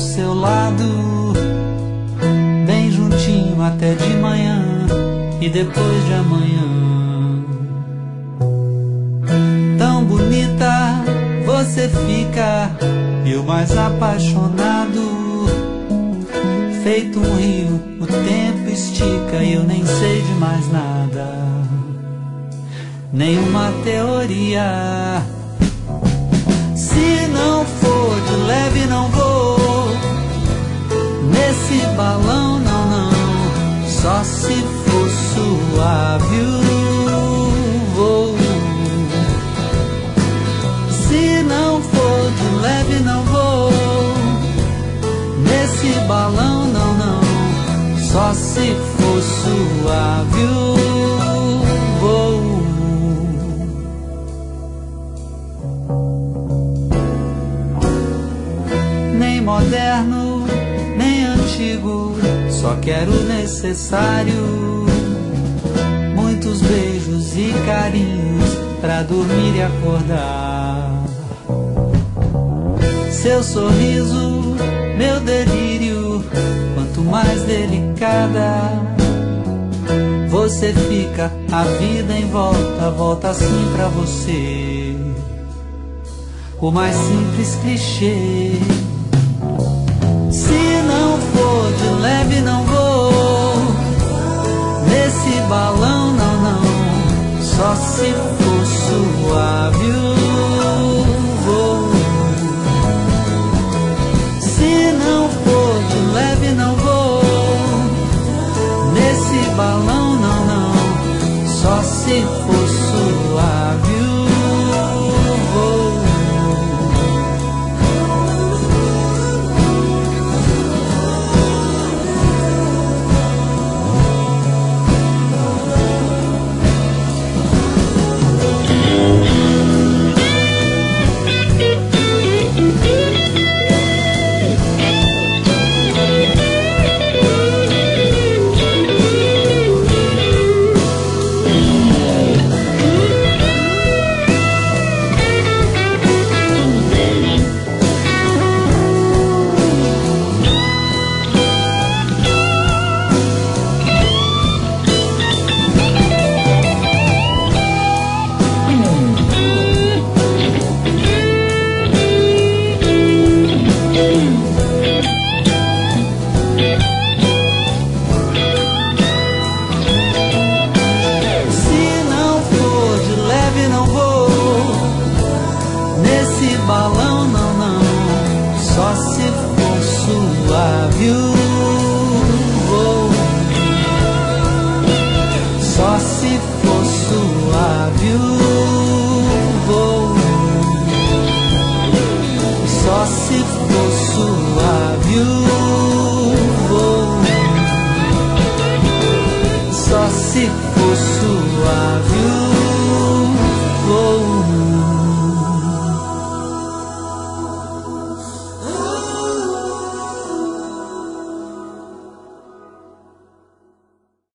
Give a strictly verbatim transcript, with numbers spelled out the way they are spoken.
seu lado, bem juntinho até de manhã e depois de amanhã. Tão bonita você fica, eu mais apaixonado. Feito um rio, o tempo estica e eu nem sei de mais nada, nenhuma teoria. Se não for de leve não vou, nesse balão não, não. Só se for suave eu vou. Se não for de leve não vou, nesse balão não, não. Só se for suave eu vou. Nem moderno, nem antigo, só quero o necessário. Muitos beijos e carinhos pra dormir e acordar. Seu sorriso, meu delírio, quanto mais delicada você fica, a vida em volta, volta assim pra você. O mais simples clichê. Se não for de leve não vou, nesse balão não, não. Só se for suave eu vou. Se não for de leve não vou, nesse balão não, não. Só se for suave eu vou. Balão não, não. Só se for suave eu vou. Só se for suave eu vou. Só se for suave eu vou.